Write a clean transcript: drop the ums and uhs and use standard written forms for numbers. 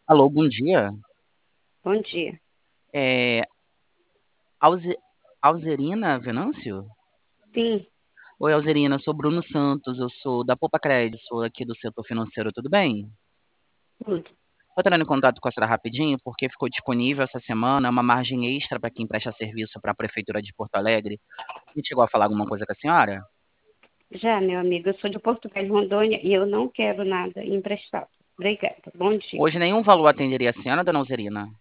Alô, bom dia. Bom dia. É, Alze- Alzerina Venâncio? Sim, Oi, Alzerina, eu sou Bruno Santos, eu sou da Poupa Crédito, sou aqui do setor financeiro, tudo bem? tudo. Estou entrando em contato com a senhora rapidinho, porque ficou disponível essa semana uma margem extra para quem presta serviço para a Prefeitura de Porto Alegre. A gente chegou a falar alguma coisa com a senhora? Já, meu amigo, eu sou de Portugal, Rondônia, e eu não quero nada emprestado. Obrigada. Bom dia. Hoje nenhum valor atenderia a senhora, dona Alzerina?